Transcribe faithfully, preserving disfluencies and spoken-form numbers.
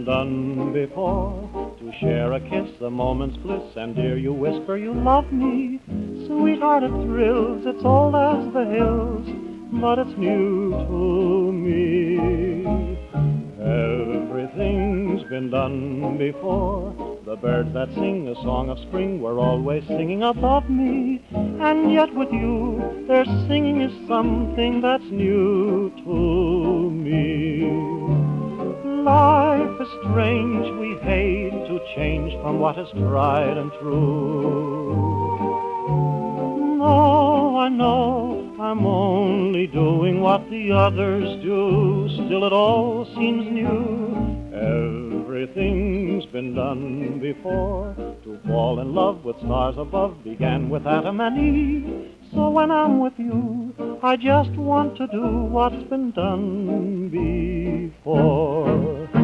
been done before. To share a kiss, a moment's bliss, and dear, you whisper you love me. Sweetheart, it thrills, it's old as the hills, but it's new to me. Everything's been done before. The birds that sing a song of spring were always singing above me, and yet with you, their singing is something that's new to me. Life is strange, we hate to change from what is tried and true. No, I know I'm only doing what the others do, still it all seems new. Everything's been done before. To fall in love with stars above began with Adam and Eve. So when I'm with you, I just want to do what's been done before.